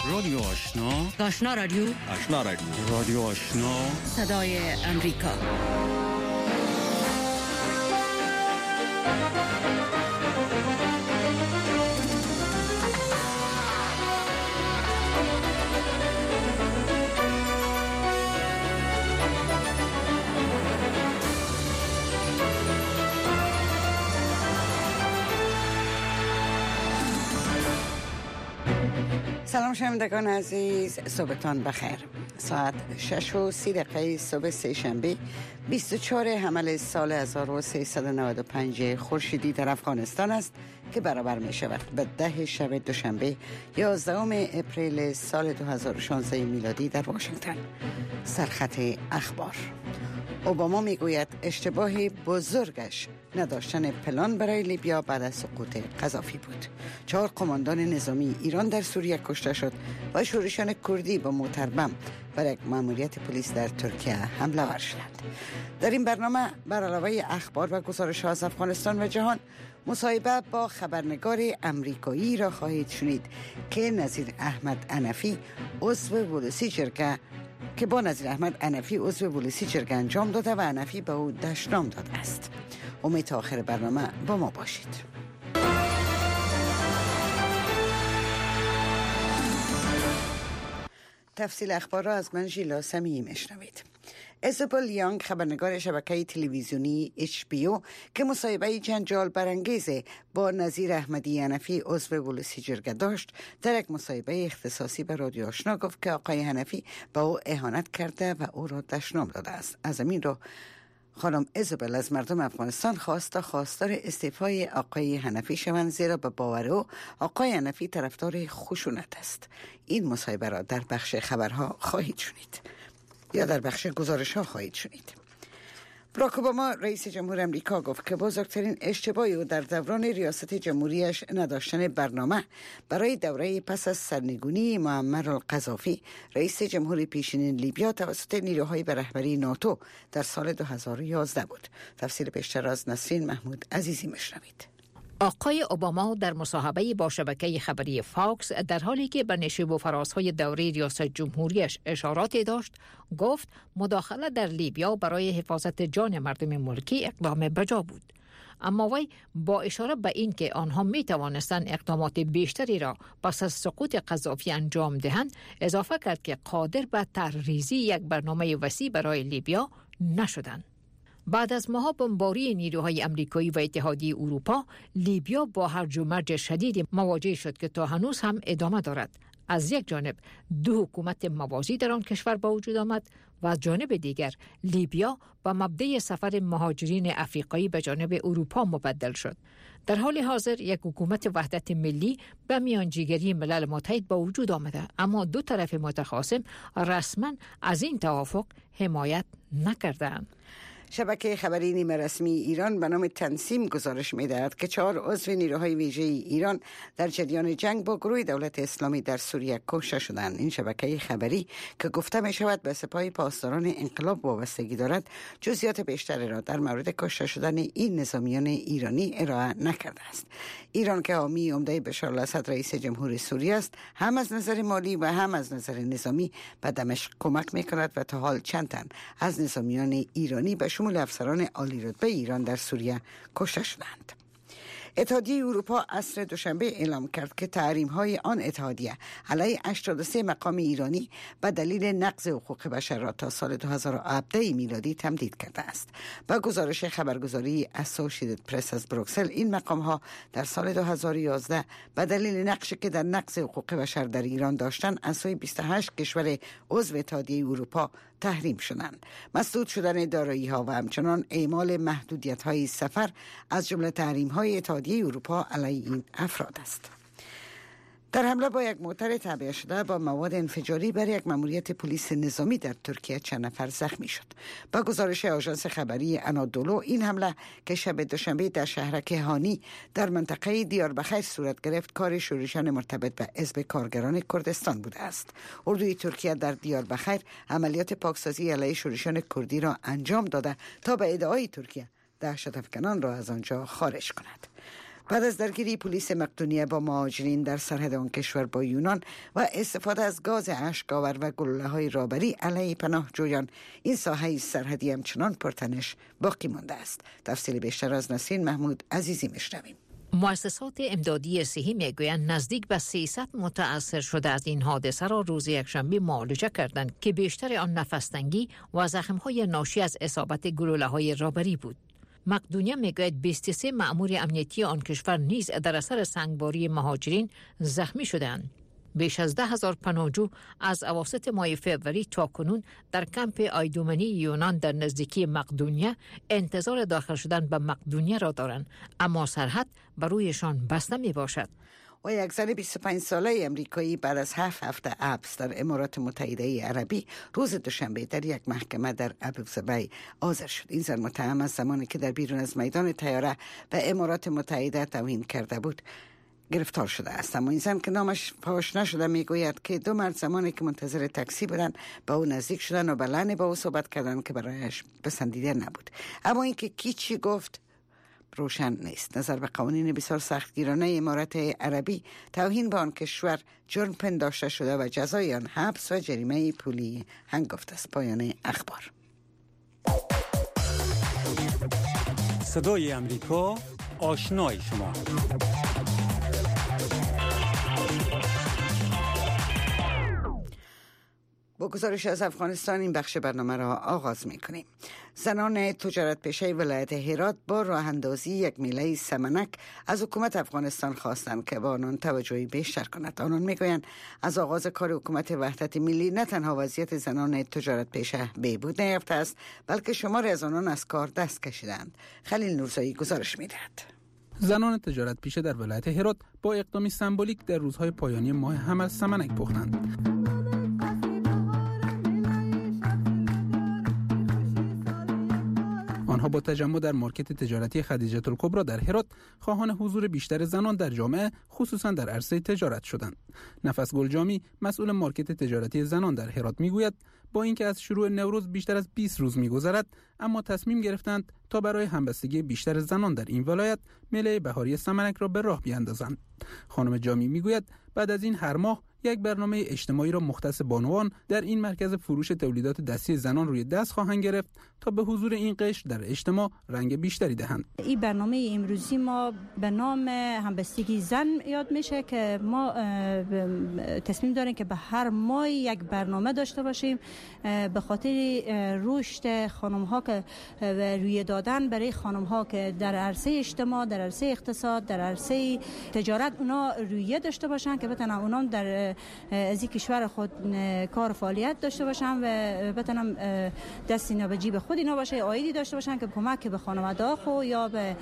رادیو آشنا، آشنا رادیو، آشنا رادیو، رادیو آشنا، صدای امریکا. سلام شنوندگان عزیز، صبحتان بخیر. ساعت 6:30 صبح سه‌شنبه 24 حمل سال 1395 خورشیدی در افغانستان است که برابر می شود به 10 شب دوشنبه 11 اپریل سال 2016 میلادی در واشنگتن. سرخط اخبار: اوباما میگوید اشتباه بزرگش نداشتن پلان برای لیبیا بعد از سقوط قذافی بود. 4 قماندان نظامی ایران در سوریه کشته شد و شورشیان کردی با موتربم بر یک ماموریت پلیس در ترکیه حمله ور شدند. در این برنامه بر علاوه اخبار و گزارش‌ها از افغانستان و جهان، مصاحبه با خبرنگار امریکایی را خواهید شنید که نظیر احمد انفی عضو ولسی جرگه انجام داده و انفی به او دشنام داده است. امید تا آخر برنامه با ما باشید. تفصیل اخبار را از من ژیلا سمیعی میشنوید. ایزابل یانگ، خبرنگار شبکه تلویزیونی HBO که مصاحبه جنجال برانگیز با نظیر احمدی حنفی عضو ولسی جرگه داشت، در یک مصاحبه اختصاصی به رادیو آشنا گفت که آقای حنفی به او اهانت کرده و او را دشنام داده است. از همین رو خانم ایزابل از مردم افغانستان خواستار استعفای آقای حنفی شوند، زیرا به باور او آقای حنفی طرفدار خشونت است. این مصاحبه را در بخش خبرها خواهید شنید یا در بخش گزارش‌ها خواهید شنید. باراک اوباما رئیس جمهور امریکا گفت که بزرگترین اشتباه او در دوران ریاست جمهوریش نداشتن برنامه برای دوره پس از سرنگونی معمر القذافی رئیس جمهور پیشین لیبیا توسط نیروهای به رهبری ناتو در سال 2011 بود. تفصیل بیشتر از نسرین محمود عزیزی میشنوید. آقای اوباما در مصاحبه با شبکه خبری فاکس در حالی که به نشیب و فرازهای دوره ریاست جمهوریش اشاراتی داشت، گفت مداخله در لیبیا برای حفاظت جان مردم ملکی اقدام بجا بود. اما وی با اشاره به این که آنها می توانستند اقدامات بیشتری را پس از سقوط قذافی انجام دهند، اضافه کرد که قادر به طرحریزی یک برنامه وسیع برای لیبیا نشدند. بعد از ماه‌ها بمباری نیروهای آمریکایی و اتحادیه اروپا، لیبیا با هرج و مرج شدید مواجه شد که تا هنوز هم ادامه دارد. از یک جانب 2 حکومت موازی در آن کشور به وجود آمد و از جانب دیگر لیبیا با مبدأ سفر مهاجرین افریقایی به جانب اروپا مبدل شد. در حال حاضر یک حکومت وحدت ملی به میانجیگری ملل متحد به وجود آمده، اما 2 طرف متخاصم رسما از این توافق حمایت نکردند. شبکه خبری نیمه رسمی ایران به نام تنسیم گزارش می‌دهد که 4 عضو نیروهای ویژه ایران در جریان جنگ با گروه دولت اسلامی در سوریه کشته شدند. این شبکه خبری که گفته می‌شود به سپاه پاسداران انقلاب وابستگی دارد، جزئیات بیشتری را در مورد کشته شدن این نظامیان ایرانی ارائه نکرده است. ایران که حامی عمده بشار الاسد رئیس جمهور سوریه است، هم از نظر مالی و هم از نظر نظامی به دمشق کمک می‌کند و تا حال چند تن از نظامیان ایرانی به شمول افسران عالی رتبه ایران در سوریه کشته شدند. اتحادیه اروپا عصر دوشنبه اعلام کرد که تحریم‌های آن اتحادیه علیه 83 مقام ایرانی به دلیل نقض حقوق بشر را تا سال 2017 میلادی تمدید کرده است. با گزارش خبرگزاری اسوسییتد پرس از بروکسل، این مقام‌ها در سال 2011 به دلیل نقشی که در نقض حقوق بشر در ایران داشتند از سوی 28 کشور عضو اتحادیه اروپا تحریم شدند. مسدود شدن دارایی‌ها و همچنان اعمال محدودیت‌های سفر از جمله تحریم‌های اتحادیه اروپا علیه این افراد است. در حمله با یک موتر تعبیه شده با مواد انفجاری بر یک ماموریت پلیس نظامی در ترکیه چند نفر زخمی شد. با گزارش آژانس خبری انادولو، این حمله که شب دوشنبه در شهرک هانی در منطقه دیاربخیر صورت گرفت، کار شورشیان مرتبط به حزب کارگران کردستان بوده است. اردوی ترکیه در دیاربخیر عملیات پاکسازی علیه شورشیان کردی را انجام داده تا به ادعای ترکیه دهشت افکنان را از آنجا خارج کند. بعد از درگیری پلیس مقدونیه با مهاجرین در سرحد آن کشور با یونان و استفاده از گاز اشک‌آور و گلوله‌های رابری علیه پناهجویان، این ساحه سرحدی همچنان پرتنش باقی مانده است. تفصیل بیشتر از نسرین محمود عزیزی میشنویم. مؤسسات امدادی صحی میگویند نزدیک به 300 متأثر شده از این حادثه را روز یکشنبه معالجه کردند که بیشتر آن نفس‌تنگی و زخم‌های ناشی از اصابت گلوله‌های رابری بود. مقدونیه میگوید 23 مأمور امنیتی آن کشور نیز در اثر سنگباری مهاجرین زخمی شدند. بیش از 10,000 پناهجو از اواسط ماه فوریه تا کنون در کمپ آیدومنی یونان در نزدیکی مقدونیه انتظار داخل شدن به مقدونیه را دارند، اما سرحد بر رویشان بسته می باشد. و یک زن 25 ساله امریکایی بعد از 7 هفته حبس در امارات متحده عربی روز دوشنبه در یک محکمه در ابوظبی حاضر شد. این زن متهم از زمانی که در بیرون از میدان طیاره به امارات متحده توهین کرده بود گرفتار شده است. اما این زن که نامش فاش نشده میگوید که 2 مرد زمانی که منتظر تاکسی بودن با او نزدیک شدن و بلند با او صحبت کردن که برایش پسندیده نبود. اما اینکه کی چی گفت روشن نیست. نظر به قوانین بسیار سختگیرانه امارات عربی، توهین به آن کشور جرم پنداشته شده و جزای آن حبس و جریمه پولی هنگفت است. پایان اخبار. صدای امریکا، آشنای شما. با گزارش از افغانستان این بخش برنامه را آغاز می‌کنیم. زنان تجارت پیشه ولایت هرات با راه اندازی یک میله سمنک از حکومت افغانستان خواستند که با آنان توجهی بیشتر کند. آنان میگویند از آغاز کار حکومت وحدت ملی نه تنها وضعیت زنان تجارت پیشه بهبود نیافته است، بلکه شماری از آنان از کار دست کشیدند. خلیل نورزایی گزارش می‌دهد. زنان تجارت پیشه در ولایت هرات با اقدامی سمبولیک در روزهای پایانی ماه حمل سمنک پختند. آنها با تجمع در مارکت تجارتی خدیجه الکبری در هرات خواهان حضور بیشتر زنان در جامعه، خصوصا در عرصه تجارت شدند. نفس گلجامی، مسئول مارکت تجارتی زنان در هرات میگوید با اینکه از شروع نوروز بیشتر از 20 روز میگذرد، اما تصمیم گرفتند تا برای همبستگی بیشتر زنان در این ولایت میله بهاری سمنک را به راه بیاندازند. خانم جامی میگوید بعد از این هر ماه یک برنامه اجتماعی را مختص بانوان در این مرکز فروش تولیدات دستی زنان روی دست خواهند گرفت تا به حضور این قشر در اجتماع رنگ بیشتری دهند. این برنامه امروزی ما به نام همبستگی زن یاد میشه که ما تصمیم داریم که به هر ماه یک برنامه داشته باشیم به خاطر رشد خانم ها که روی دادن برای خانم ها که در عرصه اجتماع، در عرصه اقتصاد، در عرصه تجارت اونا رویه داشته باشن که بتونن اونا در از این کشور خود کار فعالیت داشته باشن و بتونن دست اینا به جیب خود اینا باشه، عایدی داشته باشن که کمک به خانواده خود یا به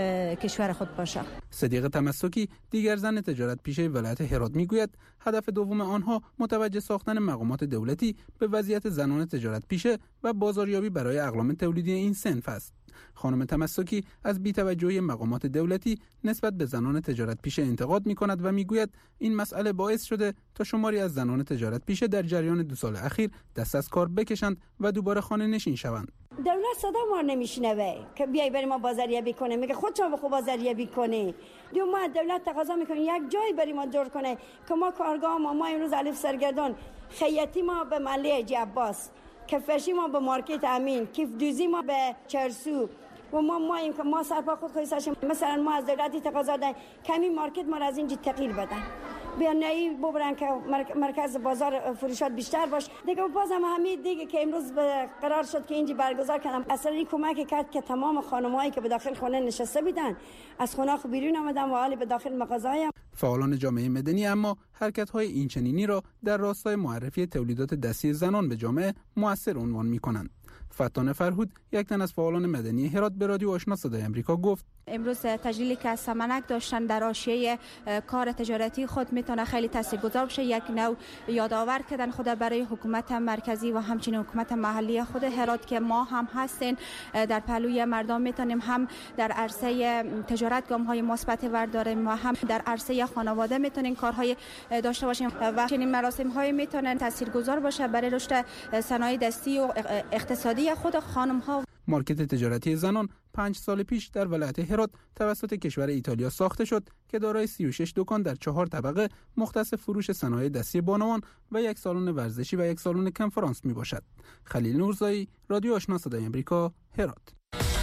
کشور خود باشه. صدیقه تمسکی دیگر زن تجارت پیشه ولایت هرات میگوید هدف دوم آنها متوجه ساختن مقامات دولتی به وضعیت زنان تجارت پیشه و بازاریابی برای اقلام تولیدی این صنف است. خانم تمسکی از بی‌توجهی مقامات دولتی نسبت به زنان تجارت پیشه انتقاد می‌کند و میگوید این مسئله باعث شده تا شماری از زنان تجارت پیشه در جریان 2 سال اخیر دست از کار بکشند و دوباره خانه نشین شوند. دولت صدا ما نمیشنوه که بیای بریم ما بازاریابی کنه، میگه خودشون به خود بازاریابی کنه. ما دولت تقاضا میکنه یک جای بریم ما جور کنه که ما کارگاه ما امروز الف سرگردان، خیاطی ما به محله حاجی عباس، کفشی ما به مارکت امین، کیف دوزی ما به چرسو و ما سرپا خود خیساشیم. مثلا ما از دولتی تقاضا داریم کمی مارکت ما از اینجا تغییر بدن، بیان نهی ببرن که مرکز بازار فروشات بیشتر باش. دیگه بازم همین دیگه که امروز قرار شد که اینجا برگزار کنم، اصلا این کمک کرد که تمام خانم‌هایی که به داخل خانه نشسته بودن از خونه خو بیرون آمدن و حالی به داخل مغازه‌های. فعالان جامعه مدنی اما حرکت‌های اینچنینی را در راستای معرفی تولیدات دستی زنان به جامعه مؤثر عنوان می‌کنند. فتانه فرهود، یک تن از فعالان مدنی هرات، به رادیو آشنا صدای امریکا گفت امروز تجلیلی که از سمنک داشتن در حاشیه کار تجارتی خود میتونه خیلی تاثیرگذار بشه. یک نوع یادآور کردن خود برای حکومت مرکزی و همچنین حکومت محلی خود هرات که ما هم هستیم در پهلوی مردم، میتونیم هم در عرصه تجارت گام‌های مثبت برداریم و هم در عرصه خانواده میتونیم کارهای داشته باشیم و چنین مراسم‌های میتونن تاثیرگذار باشه برای رشد صنایع دستی و اقتصادی خود خانم‌ها. مارکت تجارتی زنان 5 سال پیش در ولایت هرات توسط کشور ایتالیا ساخته شد که دارای 36 دکان در 4 طبقه مختص فروش صنایع دستی بانوان و 1 سالن ورزشی و 1 سالن کنفرانس می باشد. خلیل نورزایی، رادیو آشنا صدای آمریکا، هرات.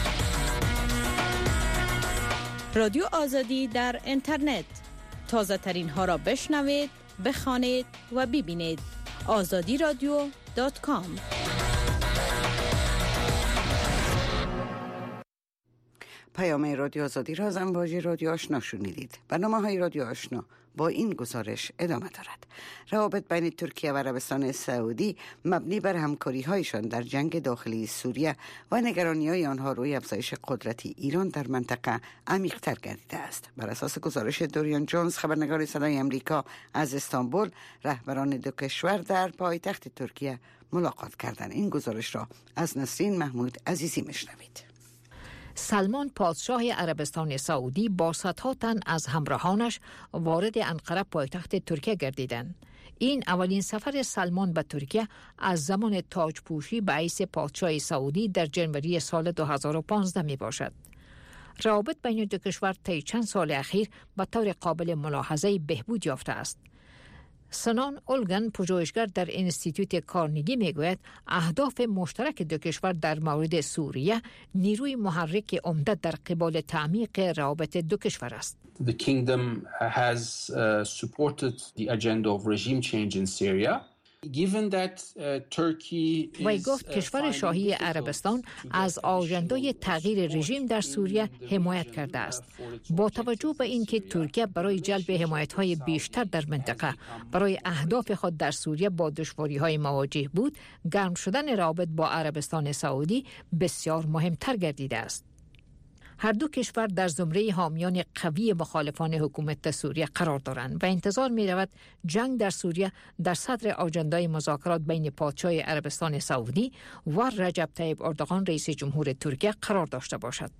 رادیو آزادی در اینترنت، تازه ترین ها را بشنوید، بخوانید و ببینید. azadiradyo.com. پیام رادیو آزادی را از امواج رادیو آشنا شنیدید. برنامه‌های رادیو آشنا با این گزارش ادامه دارد. روابط بین ترکیه و عربستان سعودی مبنی بر همکاری‌هایشان در جنگ داخلی سوریه و نگرانی‌های آنها روی افزایش قدرت ایران در منطقه عمیق‌تر گردیده است. بر اساس گزارش دوریان جونز، خبرنگار صدای آمریکا از استانبول، رهبران دو کشور در پایتخت ترکیه ملاقات کردند. این گزارش را از نسرین محمود عزیزی میشنوید. سلمان پادشاه عربستان سعودی با صدها تن از همراهانش وارد انقره پایتخت ترکیه گردیدند. این اولین سفر سلمان به ترکیه از زمان تاجپوشی به حیث پادشاه سعودی در جنوری سال 2015 می باشد. روابط بین دو کشور طی چند سال اخیر به طور قابل ملاحظه بهبود یافته است. سنان اولگن، پژوهشگر در انستیتوت کارنگی، میگوید اهداف مشترک دو کشور در مورد سوریه نیروی محرک عمده در قبال تعمیق روابط دو کشور است. The kingdom has supported the agenda of regime change in Syria. وی گفت کشور شاهی عربستان از آژندای تغییر رژیم در سوریه حمایت کرده است. با توجه به اینکه ترکیه برای جلب حمایت‌های بیشتر در منطقه برای اهداف خود در سوریه با دشواری‌های مواجه بود، گرم شدن روابط با عربستان سعودی بسیار مهمتر گردیده است. هر دو کشور در زمره حامیان قوی مخالفان حکومت سوریه قرار دارند و انتظار می رود جنگ در سوریه در صدر آجندای مذاکرات بین پادشاه عربستان سعودی و رجب طیب اردوغان رئیس جمهور ترکیه قرار داشته باشد.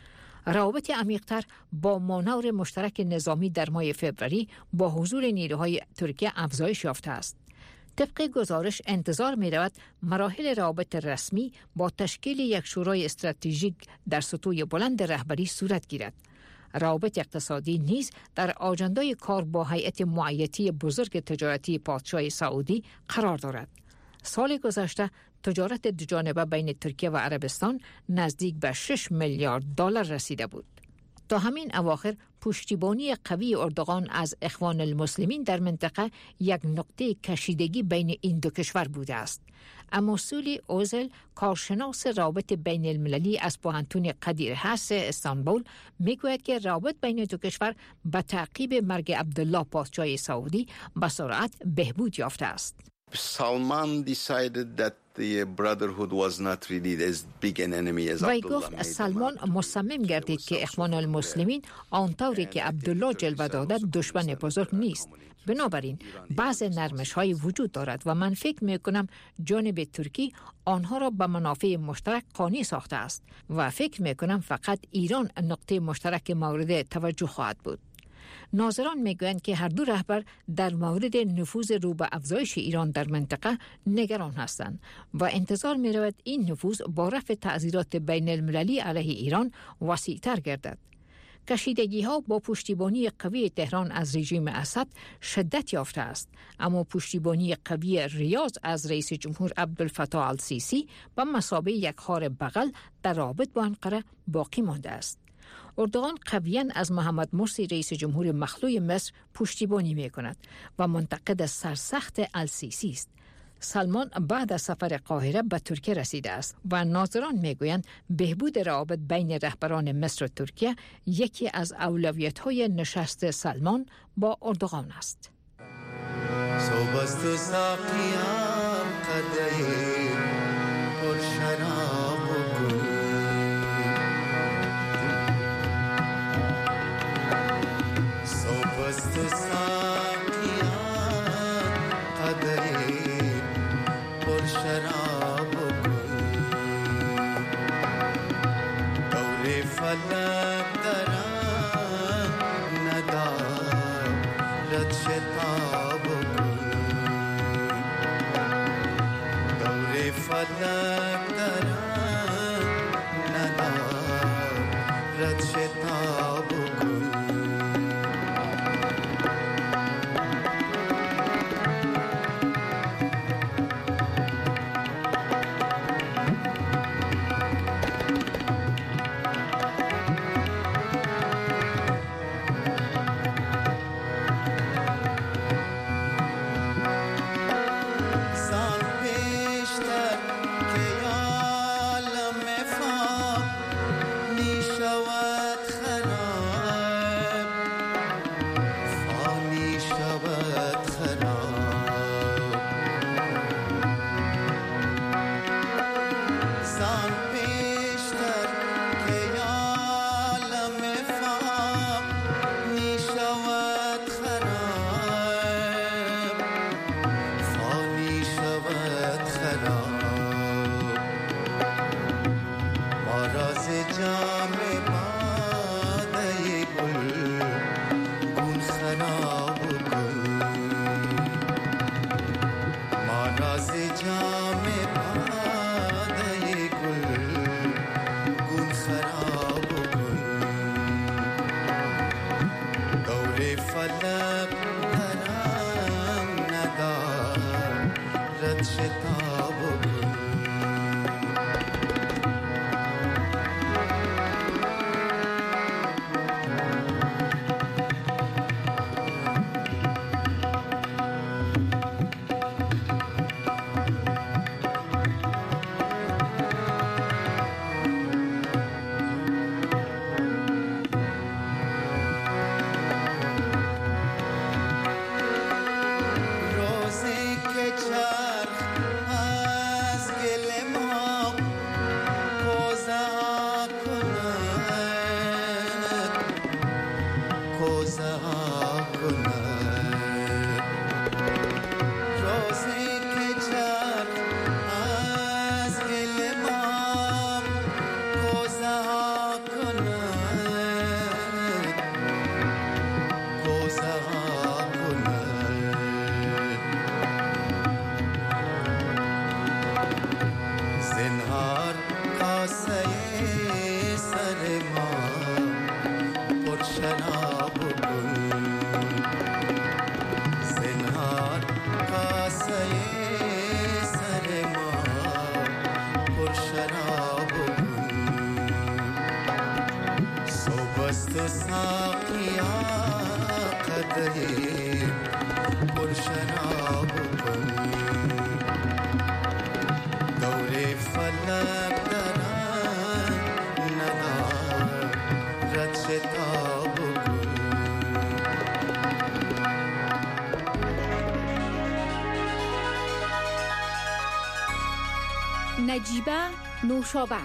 روابط عمیق‌تر با مانور مشترک نظامی در ماه فوریه با حضور نیروهای ترکیه افزایش یافته است. طبق گزارش انتظار می رود مراحل روابط رسمی با تشکیل یک شورای استراتژیک در سطوح بلند رهبری صورت گیرد. روابط اقتصادی نیز در آجندای کار با هیئت معیتی بزرگ تجارتی پادشاه سعودی قرار دارد. سال گذشته تجارت دوجانبه بین ترکیه و عربستان نزدیک به 6 میلیارد دلار رسیده بود. تا همین اواخر پشتیبانی قوی اردوغان از اخوان المسلمین در منطقه یک نقطه کشیدگی بین این دو کشور بوده است. اما سولی اوزل، کارشناس روابط بین المللی از پوهنتون قدیر هست استانبول، میگوید که روابط بین دو کشور به تعقیب مرگ عبدالله پادشاه سعودی به سرعت بهبود یافته است. Salman decided that the brotherhood was not really as big an enemy as وی گفت سلمان مصمم گردید که اخوان المسلمین آنطوری که عبدالله جلوه داده دشمن بزرگ نیست. بنابراین بعض نرمش‌های وجود دارد و من فکر می‌کنم جانب ترکی آنها را به منافع مشترک قانع ساخته است و فکر می‌کنم فقط ایران نقطه مشترک مورد توجه خواهد بود. ناظران میگویند که هر دو رهبر در مورد نفوذ رو به افزایش ایران در منطقه نگران هستند و انتظار می رود این نفوذ با رفع تعزیرات بین المللی علیه ایران وسیع‌تر گردد. کشیدگی ها با پشتیبانی قوی تهران از رژیم اسد شدت یافته است، اما پشتیبانی قوی ریاض از رئیس جمهور عبدالفتاح السیسی به مثابه یک خار بغل در رابط با انقره باقی مانده است. اردوغان قویاً از محمد مرسی رئیس جمهور مخلوع مصر پشتیبانی می کند و منتقد سرسخت السیسی است. سلمان بعد از سفر قاهره به ترکیه رسیده است و ناظران می گویند بهبود روابط بین رهبران مصر و ترکیه یکی از اولویت‌های نشست سلمان با اردوغان است. راز جام باده گل گون خراب گل دور فلک پرم ندارد شتاب گل نجیبه نوشابه،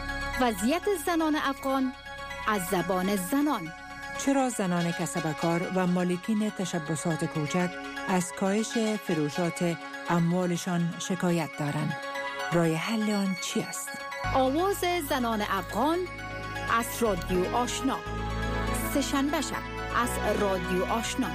وضعیت زنان افغان از زبان زنان. چرا زنان کسبکار و مالکین تشبثات کوچک از کاهش فروشات اموالشان شکایت دارند؟ راه حل آن چی است؟ آواز زنان افغان از رادیو آشنا، سه‌شنبه شب از رادیو آشنا.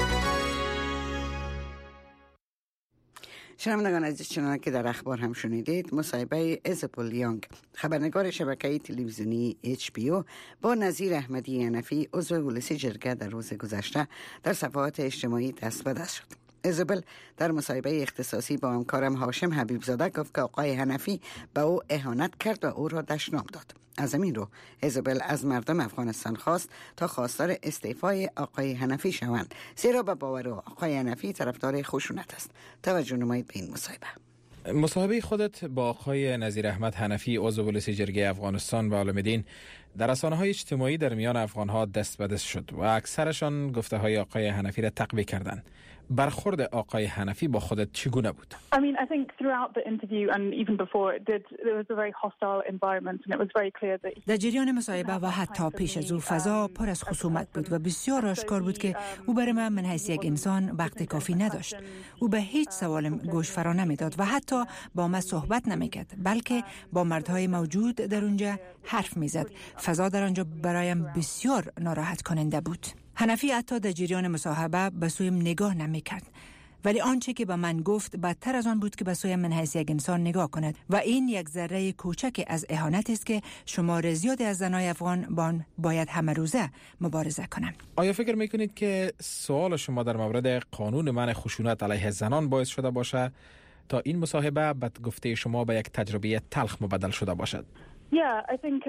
شنوندگان عزیز، چنانکه که در اخبار هم شنیدید، مصاحبه ایزابل یانگ، خبرنگار شبکه تلویزیونی HBO با نظیر احمدی حنفی عضو مجلس جرگه در روز گذشته در صفحات اجتماعی دست به دست شد. ایزابل در مصاحبه اختصاصی با همکارم هاشم حبیبزاده گفت که آقای حنفی به او اهانت کرد و او را دشنام داد. از همین رو ایزابل از مردم افغانستان خواست تا خواستار استعفای آقای حنفی شوند، زیرا به باور آقای حنفی طرفدار خشونت است. توجه نمایید به این مصاحبه خودت با آقای نظیر احمد حنفی عضو مجلس جرگه افغانستان و عالم دین در رسانه‌های اجتماعی در میان افغان‌ها دست به دست شد و اکثرشان گفته‌های آقای حنفی را تقویه کردند. برخورد آقای حنفی با خودت چگونه بود؟ I mean, I think throughout the interview and even before it did, there was a very hostile environment and it was very clear that در جریان مصاحبه و حتی پیش از او فضا پر از خصومت بود و بسیار آشکار بود که او برای من حیث یک انسان وقت کافی نداشت. او به هیچ سوالم گوش فرا نمیداد و حتی با من صحبت نمیکرد، بلکه با مردهای موجود در اونجا حرف میزد. فضا در آنجا برایم بسیار ناراحت کننده بود. حنفی حتی در جریان مصاحبه به سویم نگاه نمیکرد، ولی آنچه که به من گفت بدتر از آن بود که به سویم من حیث یک انسان نگاه کند و این یک ذره کوچک از اهانت است که شمار زیادی از زنای افغان با آن باید همه روزه مبارزه کنند. آیا فکر میکنید که سوال شما در مورد قانون منع خشونت علیه زنان باعث شده باشه تا این مصاحبه به گفته شما به یک تجربه تلخ مبدل شده باشد؟ Yeah, I think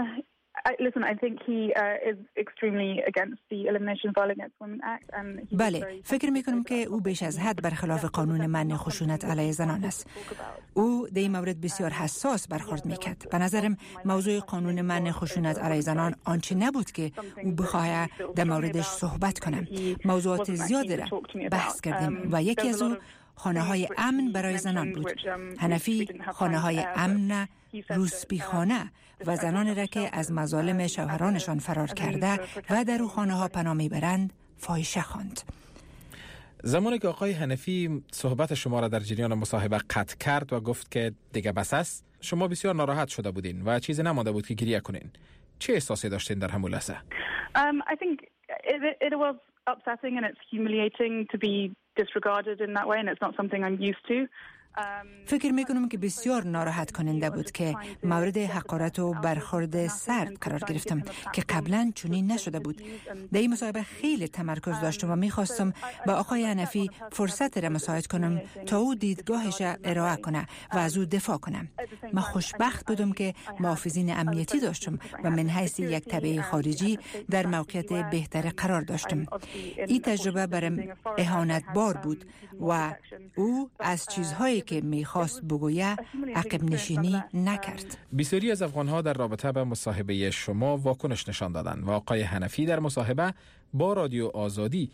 I think he is extremely against the Elimination of Violence Against Women Act and بله، فکر میکنم که او بیش از حد برخلاف قانون منع خشونت علیه زنان است. او در این مورد بسیار حساس برخورد میکرد. به نظرم موضوع قانون منع خشونت علیه زنان آنچه نبود که او بخواهد در موردش صحبت کنم. موضوعات زیادی را بحث کردیم و یکی از او خانه‌های امن برای زنان بود. حنفی خانه‌های امن روسپیخانه و زنان را که از مظالم شوهرانشان فرار کرده و در او خانه‌ها پناه میبرند فاحشه خواند. زمانی که آقای حنفی صحبت شما را در جریان مصاحبه قطع کرد و گفت که دیگه بس است، شما بسیار ناراحت شده بودین و چیزی نمانده بود که گریه کنین. چه احساسی داشتین در همون لحظه؟ I think it was upsetting and it's humiliating to be disregarded in that way and it's not something I'm used to. فکر میکنم که بسیار ناراحت کننده بود که مورد حقارت و برخورد سرد قرار گرفتم که قبلا چنین نشده بود. در این مصاحبه خیلی تمرکز داشتم و میخواستم با آقای حنفی فرصت را مساعد کنم تا او دیدگاهش ارائه کنه و از او دفاع کنم. من خوشبخت بودم که محافظین امنیتی داشتم و من حیث یک تبع خارجی در موقعیت بهتر قرار داشتم. این تجربه برام اهانت بار بود و او از چیزهایی که میخواست بگویه عقب نشینی نکرد. بسیاری از افغانها در رابطه به مصاحبه شما واکنش نشان دادند و آقای حنفی در مصاحبه با رادیو آزادی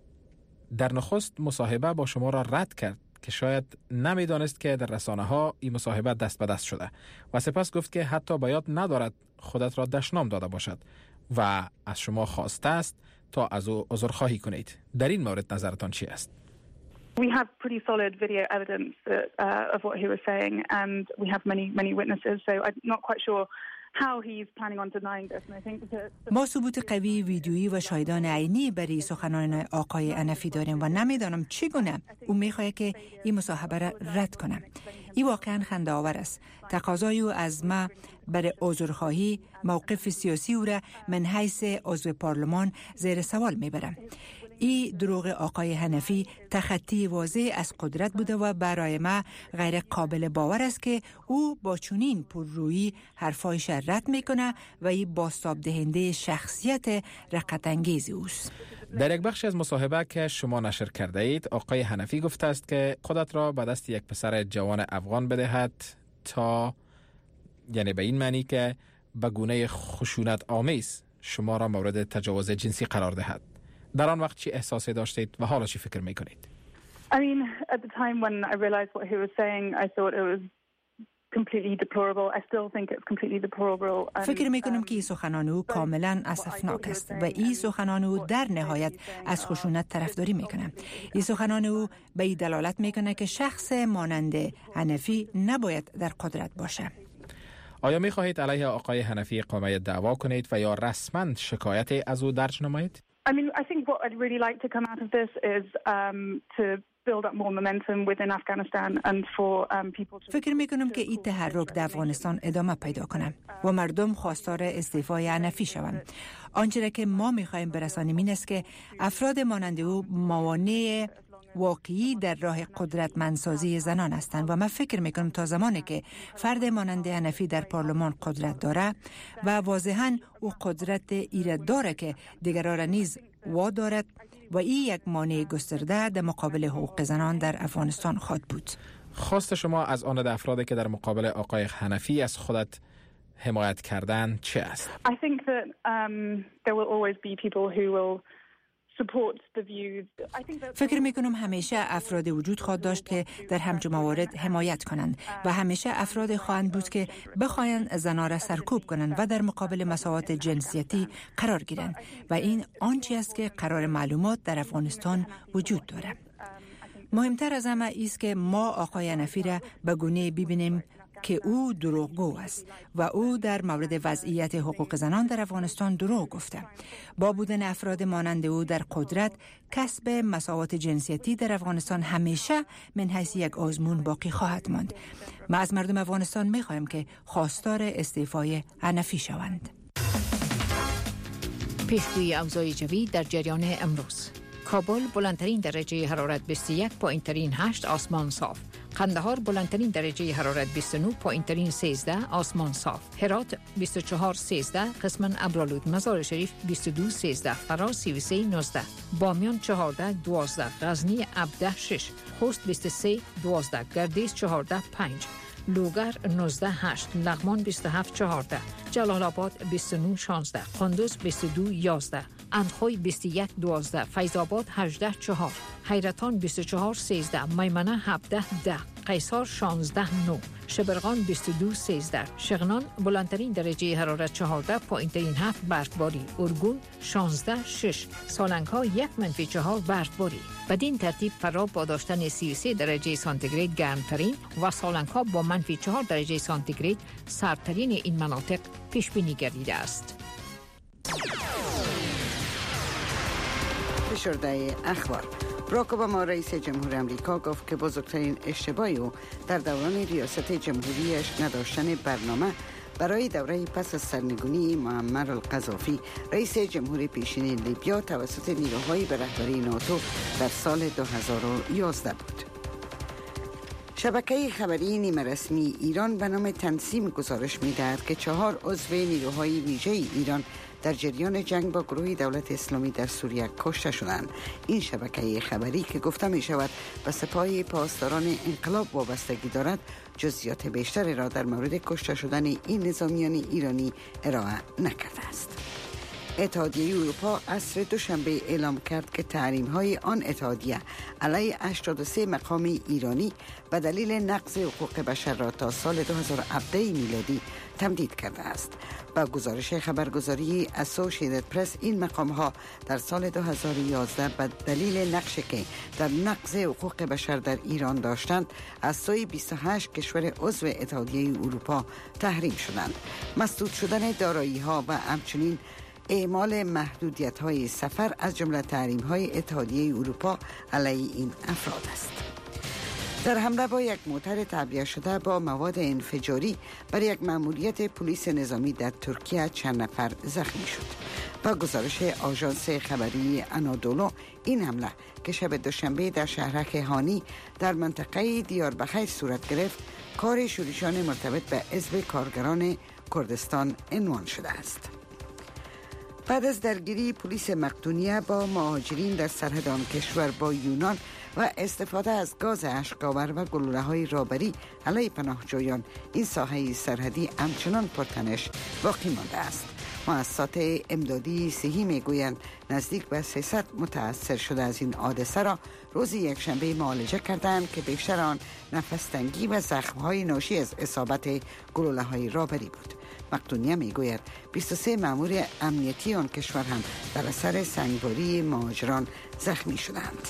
در نخست مصاحبه با شما را رد کرد که شاید نمیدانست که در رسانه‌ها این مصاحبه دست به دست شده و سپس گفت که حتی باید ندارد خودت را دشنام داده باشد و از شما خواسته است تا از او عذرخواهی کنید. در این مورد نظرتان چی است؟ We have pretty solid video evidence of what he was saying, and we have many witnesses. So I'm not quite sure how he's planning on denying this. And I think that ما ثبوت قوی ویدیویی و شاهدان عینی برای سخنان آقای حنفی داریم و نمیدانم چگونه او میخواهد که این مصاحبه را رد کنم. این واقعا خنده‌آور است. تقاضای او از ما برای عذرخواهی موقف سیاسی او را من حیث عضو پارلمان زیر سوال میبرم. این دروغ آقای حنفی تخطی واضح از قدرت بوده و برای ما غیر قابل باور است که او با چنین پررویی حرفایش رد میکنه و این بازتاب دهنده شخصیت رقت انگیز اوست. در یک بخش از مصاحبه که شما نشر کرده اید آقای حنفی گفته است که خودت را به دست یک پسر جوان افغان بدهد تا یعنی به این معنی که به گونه خشونت آمیز شما را مورد تجاوز جنسی قرار دهد. در آن وقت چی احساسی داشتید و حالا چی فکر میکنید؟ I mean, at the time when I realized what he was saying, I thought it was completely deplorable. I still think it's completely deplorable. فکر میکنم که این سخنان او کاملا اسفناک است و این سخنان او در نهایت از خشونت طرفداری میکنه. این سخنان او به این دلالت میکنه که شخص مانند حنفی نباید در قدرت باشه. آیا میخواهید علیه آقای حنفی اقامه دعوا کنید و یا رسما شکایت از او درج نمایید؟ I mean, I think what I'd really like to come out of this is to build up more momentum within Afghanistan and for people to... فکر میکنم که این تحرک در افغانستان ادامه پیدا کنه و مردم خواستار استعفای حنفی شوند. آنچه که ما میخوایم برسانیم این است که افراد مانند او موانع واقعی در راه قدرتمندسازی زنان هستند و من فکر میکنم تا زمانی که فرد مانند حنفی در پارلمان قدرت داره و واضحاً او قدرت ایراد داره که دیگران را نیز وادارد و این یک مانع گسترده در مقابل حقوق زنان در افغانستان خواهد بود. خواست شما از آن افرادی که در مقابل آقای حنفی از خودت حمایت کردن چه است؟ I think that there will always be people who will فکر میکنم همیشه افراد وجود خواهد داشت که در همچون موارد حمایت کنند و همیشه افراد خواهند بود که بخواهند زنان را سرکوب کنند و در مقابل مساوات جنسیتی قرار گیرند و این آنچه است که قرار معلومات در افغانستان وجود دارد. مهمتر از همه است که ما آقای حنفی را به گونه ببینیم که او دروغگو است و او در مورد وضعیت حقوق زنان در افغانستان دروغ گفته. با بودن افراد مانند او در قدرت، کسب مساوات جنسیتی در افغانستان همیشه من حیث یک آزمون باقی خواهد ماند. ما از مردم افغانستان می‌خواهیم که خواستار استعفای حنفی شوند. پیشگویی اوضاع جوی در جریان امروز: کابل بلندترین درجه حرارت 21 پایین‌ترین 8 آسمان صاف. قندهار بلندترین درجه حرارت 29 پایین‌ترین 13 آسمان صاف. هرات 24 13 قسماً ابرآلود. مزار شریف 22 13 فراس 33 19 بامیان 14 12 غزنی 17 6 خوست 23 12 گردیز 14 5 لوگر 19 8 لغمان 27 14 جلال آباد 29 16 قندوز 22 11 اندخوی 21 12 فیض آباد 18 4 حیرتان 24 13 میمنه 17 10 قیصر 16 9 شبرغان 22 13 شغنان بلندترین درجه حرارت 14 پایین‌ترین 7 برفباری. ارگون 16 6 سالنگ‌ها 1-4 برفباری. بدین ترتیب فرا با داشتن 33 درجه سانتیگراد گرمترین و سالنگ‌ها با -4 درجه سانتیگراد سردترین این مناطق پیش بینی گردیده است. فشرده اخبار: باراک اوباما رئیس جمهور آمریکا گفت که بزرگترین اشتباه او در دوران ریاست جمهوریش نداشتن برنامه برای دوره پس از سرنگونی معمر القذافی رئیس جمهور پیشین لیبیا توسط نیروهای به رهبری ناتو در سال 2011 بود. شبکه خبری نیمه رسمی ایران به نام تنسیم گزارش می‌دهد که 4 عضو نیروهای ویژه ایران در جریان جنگ با گروه دولت اسلامی در سوریه کشته شدند. این شبکه خبری که گفته می شود به سپاه پاسداران انقلاب وابستگی دارد، جزئیات بیشتری را در مورد کشته شدن این نظامیان ایرانی ارائه نکرده است. اتحادیه اروپا عصر دوشنبه اعلام کرد که تحریم‌های آن اتحادیه علیه 83 مقام ایرانی به دلیل نقض حقوق بشر را تا سال 2017 میلادی تمدید کرده است. با گزارش خبرگزاری اسوسییتد پرس، این مقام‌ها در سال 2011 به دلیل نقشی که در نقض حقوق بشر در ایران داشتند، از سوی 28 کشور عضو اتحادیه اروپا تحریم شدند. مسدود شدن دارایی‌ها و همچنین اعمال محدودیت‌های سفر از جمله تحریم‌های اتحادیه اروپا علیه این افراد است. در حمله با یک موتر تعبیه شده با مواد انفجاری بر یک مأموریت پلیس نظامی در ترکیه چند نفر زخمی شد. با گزارش آژانس خبری آنادولو، این حمله که شب دوشنبه در شهرک هانی در منطقه دیاربکر صورت گرفت، کار شورشیان مرتبط به حزب کارگران کردستان عنوان شده است. بعد از درگیری پلیس مقدونیه با مهاجرین در سرحد آن کشور با یونان و استفاده از گاز اشک‌آور و گلوله‌های رابری علیه پناهجویان، این ساحه سرحدی همچنان پرتنش باقی مانده است. مؤسسات امدادی صحی میگویند نزدیک به 300 متاثر شده از این حادثه را روز یکشنبه معالجه کردند که بیشتر آن نفس تنگی و زخم‌های ناشی از اصابت گلوله‌های رابری بود. مقدونیه میگوید 23 مأمور امنیتی آن کشور هم در اثر سنگباری مهاجران زخمی شدند.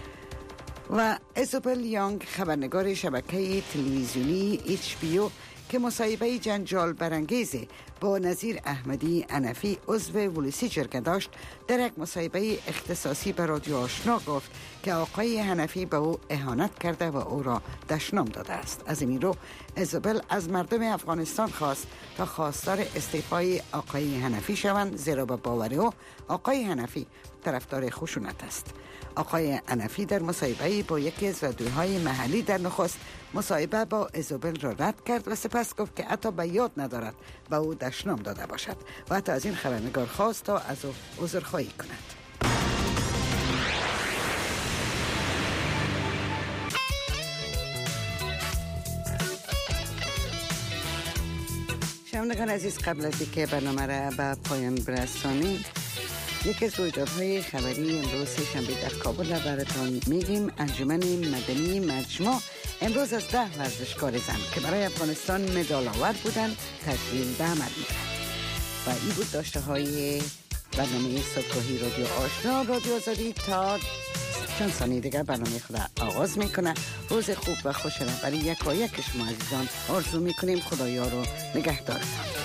و ایزابل یانگ، خبرنگار شبکه تلویزیونی HBO که مصاحبه جنجال برانگیز با نظیر احمدی حنفی عضو ولسی جرگه داشت، در یک مصاحبه اختصاصی به رادیو آشنا گفت که آقای حنفی به او اهانت کرده و او را دشنام داده است. از این رو ایزابل از مردم افغانستان خواست تا خواستار استعفای آقای حنفی شوند، زیرا به باور او آقای حنفی طرفدار خشونت است. آقای حنفی در مصاحبه با یکی از رادیوهای محلی در نخست مصاحبه با ایزابل را رد کرد و سپس گفت که حتی به یاد ندارد به او دشنام داده باشد و حتی از این خبرنگار خواست تا از او عذرخواهی کند. شنوندگان عزیز، قبل از اینکه برنامه را به پایان برسانیم، یکی از رویدادهای خبری امروز شنبه در کابل را براتون میگیم. انجمن مدنی مجمع امروز از 10 ورزشکار زن که برای افغانستان مدال آور بودند تشکیل به عمل می‌دهند. و این بود داشته های برنامه صبحگاهی رادیو آشنا. رادیو آزادی تا چند ثانیه دیگر برنامه خود آغاز میکنه. روز خوب و خوش را برای یکایک شما عزیزان آرزو میکنیم. خدایا رو نگهدارتان.